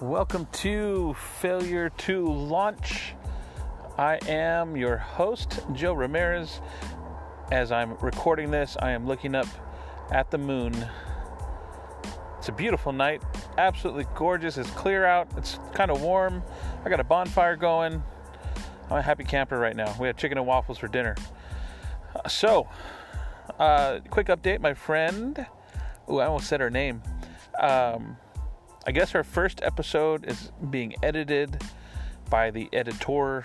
Welcome to Failure to Launch. I am your host, Joe Ramirez. As I'm recording this, I am looking up at the moon. It's a beautiful night, absolutely gorgeous. It's clear out, it's kind of warm. I got a bonfire going. I'm a happy camper right now. We had chicken and waffles for dinner. Quick update, my friend. I almost said her name. I guess her first episode is being edited by the editor,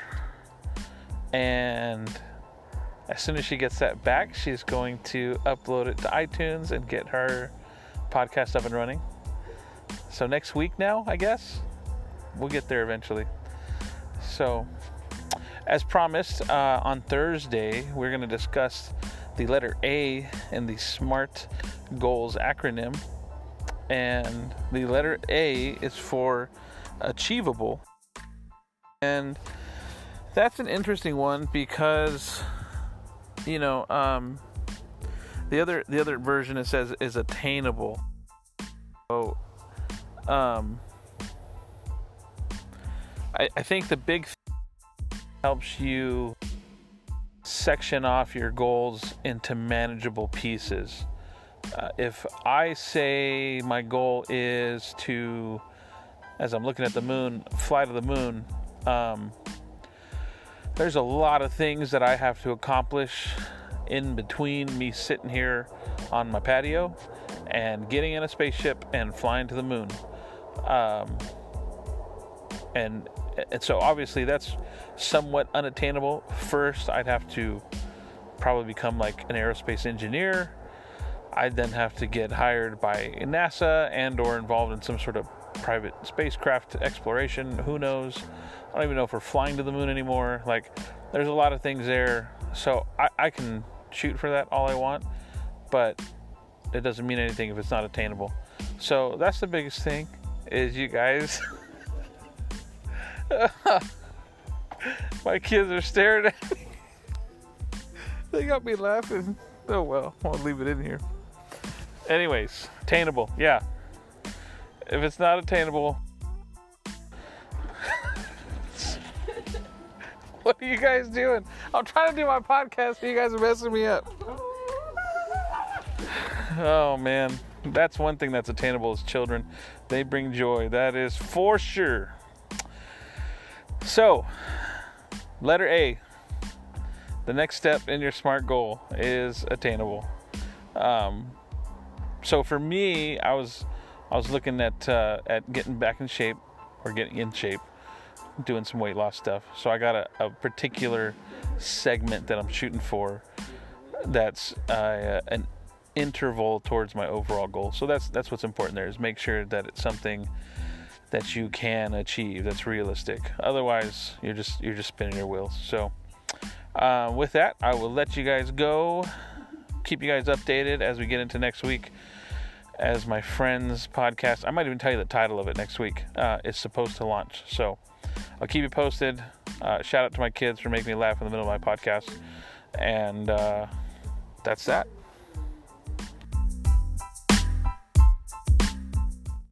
and as soon as she gets that back, she's going to upload it to iTunes and get her podcast up and running. So next week now, I guess. We'll get there eventually. So, as promised, on Thursday, we're going to discuss the letter A in the SMART Goals acronym. And the letter A is for achievable. And that's an interesting one because, the other version it says is attainable. So, I think the big thing helps you section off your goals into manageable pieces. If I say my goal is to, as I'm looking at the moon, fly to the moon, there's a lot of things that I have to accomplish in between me sitting here on my patio and getting in a spaceship and flying to the moon. And so obviously that's somewhat unattainable. First, I'd have to probably become like an aerospace engineer. I'd then have to get hired by NASA and or involved in some sort of private spacecraft exploration. Who knows? I don't even know if we're flying to the moon anymore. Like, there's a lot of things there. So I can shoot for that all I want, but it doesn't mean anything if it's not attainable. So that's the biggest thing, is you guys... My kids are staring at me. They got me laughing. Oh well, I'll leave it in here. Anyways, attainable, yeah. If it's not attainable, what are you guys doing? I'm trying to do my podcast, and you guys are messing me up. Oh man, that's one thing that's attainable is children. They bring joy. That is for sure. So, letter A. The next step in your SMART goal is attainable. So for me, I was looking at getting back in shape, or getting in shape, doing some weight loss stuff. So I got a particular segment that I'm shooting for. That's an interval towards my overall goal. So that's what's important there, is make sure that it's something that you can achieve, that's realistic. Otherwise, you're just spinning your wheels. So. With that, I will let you guys go. Keep you guys updated as we get into next week, as my friend's podcast, I might even tell you the title of it next week, is supposed to launch. So I'll keep you posted. Shout out to my kids for making me laugh in the middle of my podcast. And that's that.